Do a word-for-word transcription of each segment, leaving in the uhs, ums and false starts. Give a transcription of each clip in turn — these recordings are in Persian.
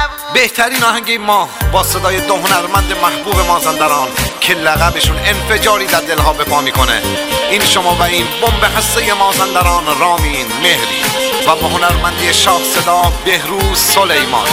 بهترین آهنگ ما با صدای دو هنرمند محبوب مازندران که لقبشون انفجاری در دلها به پا میکنه. این شما و این بمب هسته مازندران رامین مهری و با هنرمندی شاه صدا بهروز سلیمان.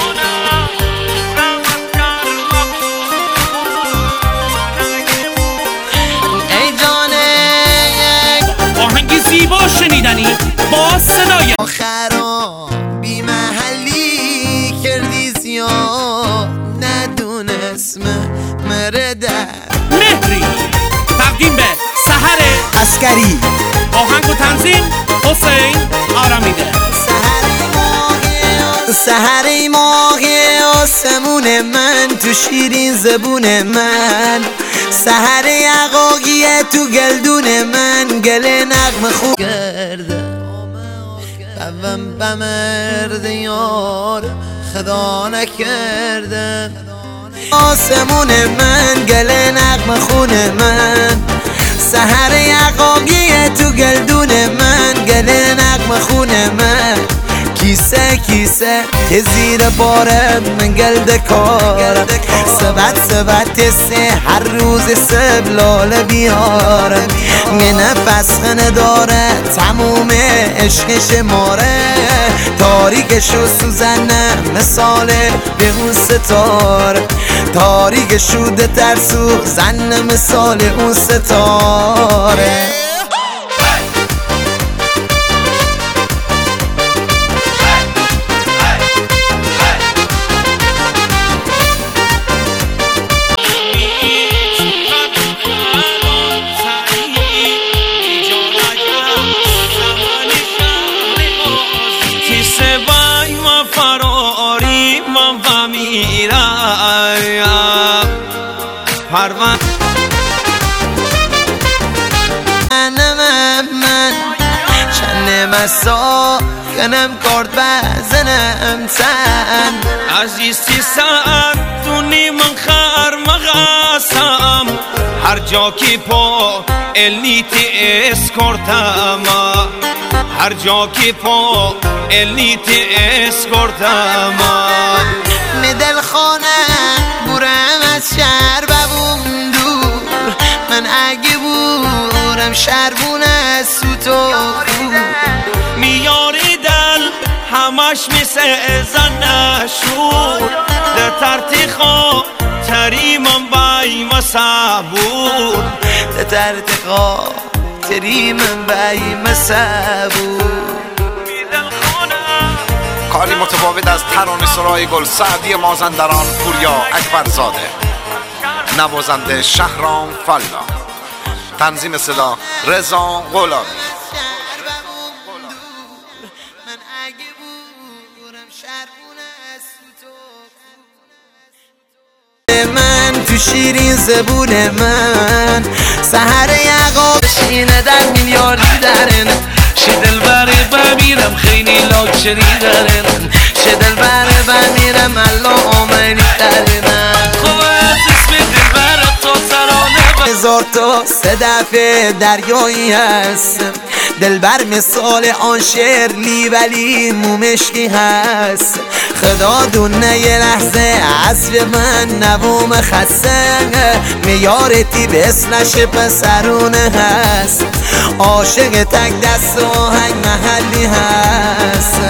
ای جانه آهنگی زیبا شنیدنی با صدای آخرام بی محلی کردی زیاد ندون اسم مرده مهری. تقدیم به سحر عسکری. آهنگ و تنظیم حسین آرامیده. سحر ماه آسمون من تو شیرین زبون من، سحر عقاقیه تو گلدون من، گل نغمه خوب کرده بم بمرد یار خدا نکرده. آسمون من گل نغمه خون من، سحر عقاقیه تو گلدون من، گل نغمه خون من. کیسه کیسه که زیر بارم من گلده کارم، سبت سبت سه هر روز سبلال بیارم. یه نفس خنه داره تموم عشقش ماره، تاریکش و سوزنه مثال به اون ستاره، تاریکش و ده ترسو زنه مثال اون ستاره. پروان منم من چند مسا کنم کارت بزنم تن عزیزی سر دونی من خر مغاسم هر جا کی پا النیتی اسکورتم، هر جا کی پا النیتی اسکورتم. مدل خانه برم از شهر ببوم دور، من اگه بورم شهربون از سوتو میاری دل همش مثل زن نشور، ده ترتیخا تریمم بای مسابور، ده ترتیخا تریمم بای مسابور. کاری متفاوت از ترانه سرای گل سعدی مازندران پوریا اکبرزاده، نوازنده شهرام فلا، تنظیم صدا رضا غلامی. من تو شیرین زبون من، سحر عقاب شینه در میلیاردی درن، شدل بره بمیرم خیلی لاکچری درن، شدل بره بمیرم الله آمنی درن. خوب از اسم دل بره تا ترانه هزار تا صدف دریایی هستم، دلبر مثال آن شرلی ولی مومشکی هست. خدا دونه یه لحظه عصر من نووم خسته، میارتی بسنش پسرونه هست، عاشق تک دست و آهنگ محلی هست.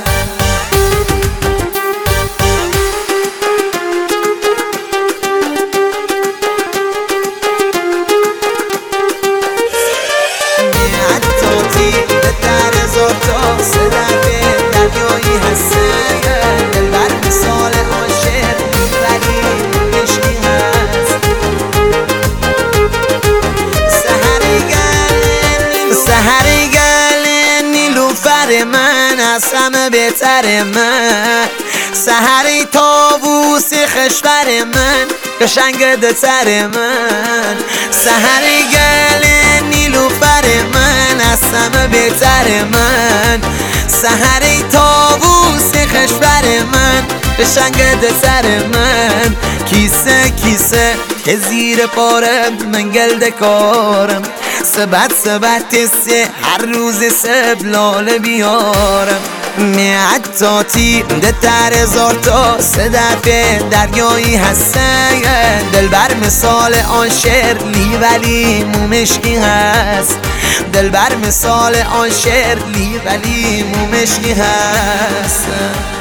سحر گل نیلوفر من از همه بهتر من، سحر طاووس خشبر من قشنگ دتر من، سحر گل نیلوفر من از همه بهتر من، سحر طاووس خشبر من قشنگ دتر من. کیسه کیسه که زیر پارم من گلده کارم، سبت سبت سه هر روز سبلال بیارم. میعداتی ده در هزار تا سه دفعه دریایی هسته دلبر مثال آن شرلی ولی مومشکی هست دلبر مثال آن شرلی ولی مومشکی هست